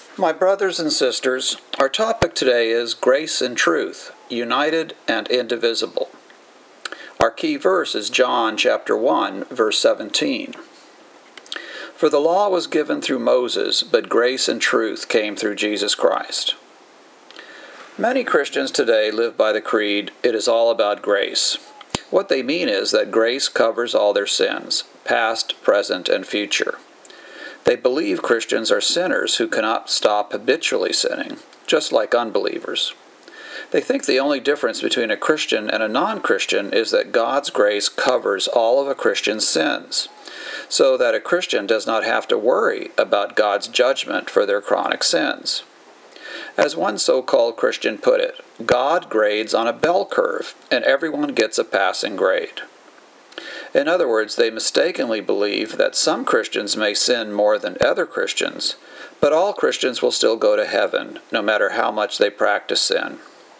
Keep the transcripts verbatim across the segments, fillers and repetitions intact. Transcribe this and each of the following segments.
My brothers and sisters, our topic today is Grace and Truth, United and Indivisible. Our key verse is John chapter one, verse seventeen. For the law was given through Moses, but grace and truth came through Jesus Christ. Many Christians today live by the creed, it is all about grace. What they mean is that grace covers all their sins, past, present, and future. They believe Christians are sinners who cannot stop habitually sinning, just like unbelievers. They think the only difference between a Christian and a non-Christian is that God's grace covers all of a Christian's sins, so that a Christian does not have to worry about God's judgment for their chronic sins. As one so-called Christian put it, God grades on a bell curve, and everyone gets a passing grade. In other words, they mistakenly believe that some Christians may sin more than other Christians, but all Christians will still go to heaven, no matter how much they practice sin.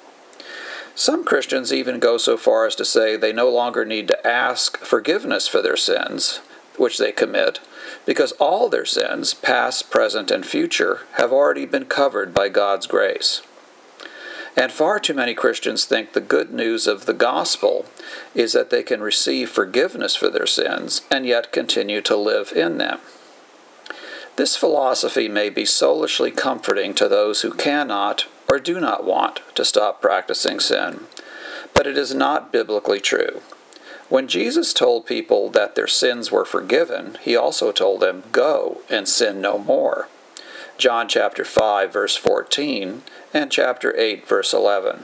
Some Christians even go so far as to say they no longer need to ask forgiveness for their sins, which they commit, because all their sins, past, present, and future, have already been covered by God's grace. And far too many Christians think the good news of the gospel is that they can receive forgiveness for their sins and yet continue to live in them. This philosophy may be soulishly comforting to those who cannot or do not want to stop practicing sin, but it is not biblically true. When Jesus told people that their sins were forgiven, he also told them, "Go and sin no more." John chapter five, verse fourteen, and chapter eight, verse eleven.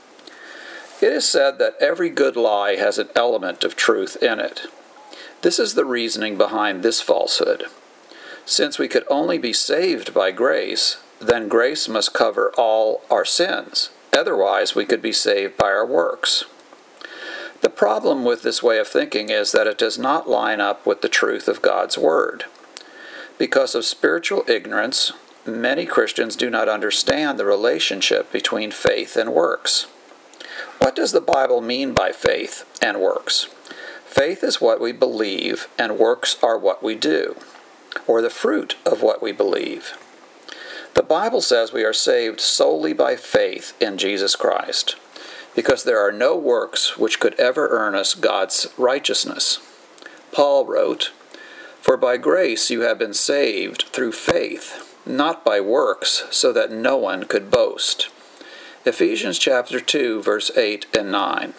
It is said that every good lie has an element of truth in it. This is the reasoning behind this falsehood. Since we could only be saved by grace, then grace must cover all our sins. Otherwise, we could be saved by our works. The problem with this way of thinking is that it does not line up with the truth of God's Word. Because of spiritual ignorance, many Christians do not understand the relationship between faith and works. What does the Bible mean by faith and works? Faith is what we believe, and works are what we do, or the fruit of what we believe. The Bible says we are saved solely by faith in Jesus Christ, because there are no works which could ever earn us God's righteousness. Paul wrote, "For by grace you have been saved through faith, not by works, so that no one could boast." Ephesians chapter two, verse eight and nine.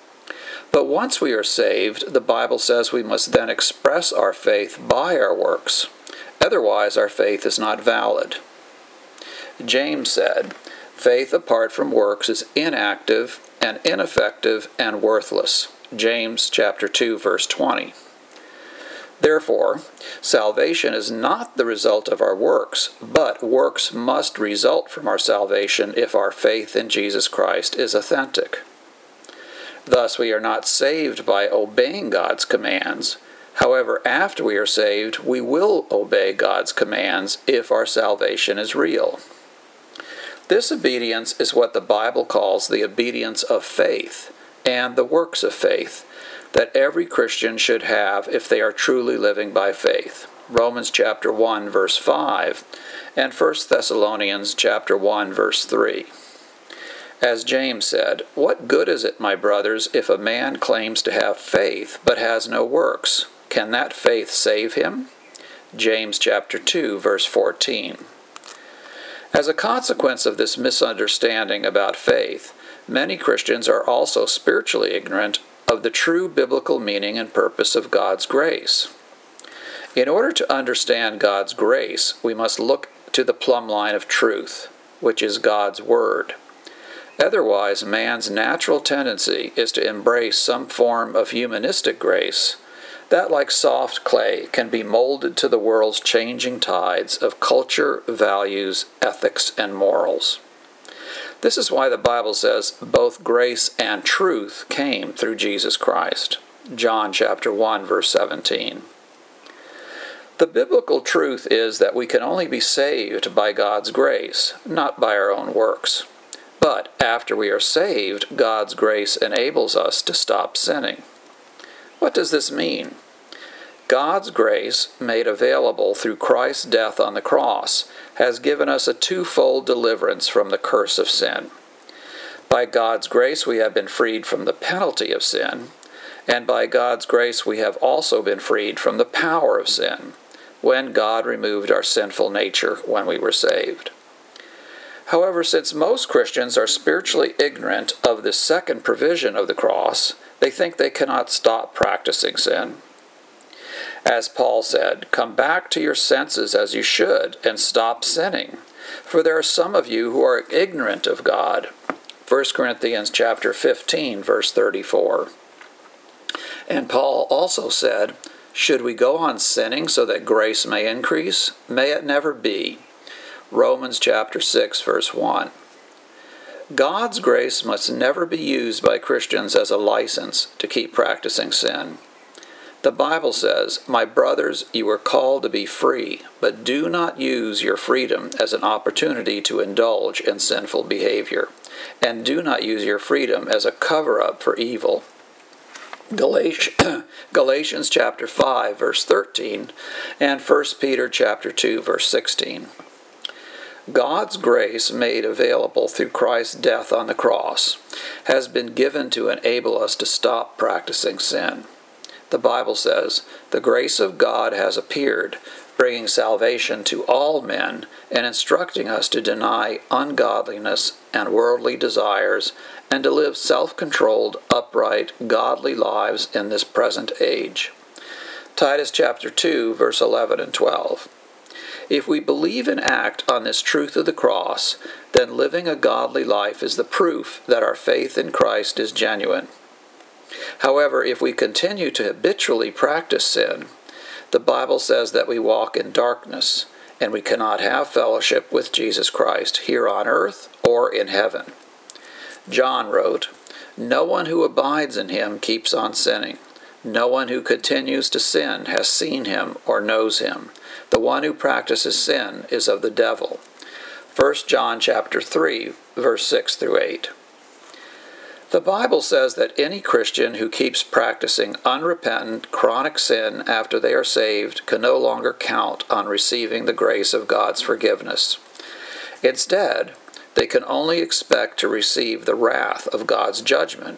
But once we are saved, the Bible says we must then express our faith by our works. Otherwise, our faith is not valid. James said, "Faith apart from works is inactive and ineffective and worthless." James chapter two, verse twenty. Therefore, salvation is not the result of our works, but works must result from our salvation if our faith in Jesus Christ is authentic. Thus, we are not saved by obeying God's commands. However, after we are saved, we will obey God's commands if our salvation is real. This obedience is what the Bible calls the obedience of faith and the works of faith that every Christian should have if they are truly living by faith. Romans chapter one, verse five, and First Thessalonians chapter one, verse three. As James said, "What good is it, my brothers, if a man claims to have faith but has no works? Can that faith save him?" James chapter two, verse fourteen. As a consequence of this misunderstanding about faith, many Christians are also spiritually ignorant of the true biblical meaning and purpose of God's grace. In order to understand God's grace, we must look to the plumb line of truth, which is God's Word. Otherwise, man's natural tendency is to embrace some form of humanistic grace that, like soft clay, can be molded to the world's changing tides of culture, values, ethics, and morals. This is why the Bible says both grace and truth came through Jesus Christ. John chapter one, verse seventeen. The biblical truth is that we can only be saved by God's grace, not by our own works. But after we are saved, God's grace enables us to stop sinning. What does this mean? God's grace, made available through Christ's death on the cross, has given us a twofold deliverance from the curse of sin. By God's grace we have been freed from the penalty of sin, and by God's grace we have also been freed from the power of sin, when God removed our sinful nature when we were saved. However, since most Christians are spiritually ignorant of this second provision of the cross, they think they cannot stop practicing sin. As Paul said, "Come back to your senses as you should, and stop sinning, for there are some of you who are ignorant of God." First Corinthians chapter fifteen, verse thirty-four. And Paul also said, "Should we go on sinning so that grace may increase? May it never be." Romans chapter six, verse one. God's grace must never be used by Christians as a license to keep practicing sin. The Bible says, "My brothers, you are called to be free, but do not use your freedom as an opportunity to indulge in sinful behavior, and do not use your freedom as a cover-up for evil." Galatians chapter five, verse thirteen, and First Peter chapter two, verse sixteen. God's grace, made available through Christ's death on the cross, has been given to enable us to stop practicing sin. The Bible says, "The grace of God has appeared, bringing salvation to all men, and instructing us to deny ungodliness and worldly desires, and to live self-controlled, upright, godly lives in this present age." Titus chapter two, verse eleven and twelve. If we believe and act on this truth of the cross, then living a godly life is the proof that our faith in Christ is genuine. However, if we continue to habitually practice sin, the Bible says that we walk in darkness, and we cannot have fellowship with Jesus Christ here on earth or in heaven. John wrote, "No one who abides in him keeps on sinning. No one who continues to sin has seen him or knows him. The one who practices sin is of the devil." First John chapter three, verse six through eight. The Bible says that any Christian who keeps practicing unrepentant, chronic sin after they are saved can no longer count on receiving the grace of God's forgiveness. Instead, they can only expect to receive the wrath of God's judgment.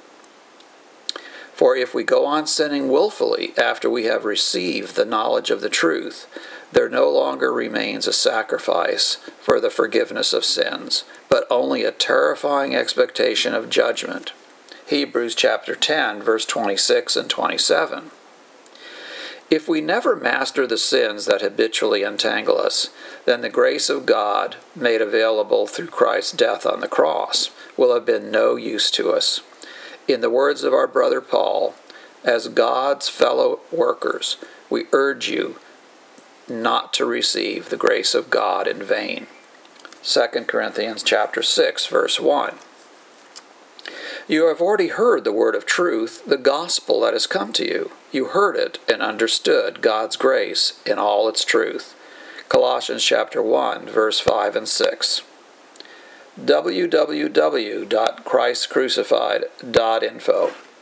For if we go on sinning willfully after we have received the knowledge of the truth, there no longer remains a sacrifice for the forgiveness of sins, but only a terrifying expectation of judgment. Hebrews chapter ten, verse twenty-six and twenty-seven. If we never master the sins that habitually entangle us, then the grace of God, made available through Christ's death on the cross, will have been no use to us. In the words of our brother Paul, "As God's fellow workers, we urge you not to receive the grace of God in vain." Second Corinthians chapter six, verse one. You have already heard the word of truth, the gospel that has come to you. You heard it and understood God's grace in all its truth. Colossians chapter one, verse five and six. w w w dot christ crucified dot info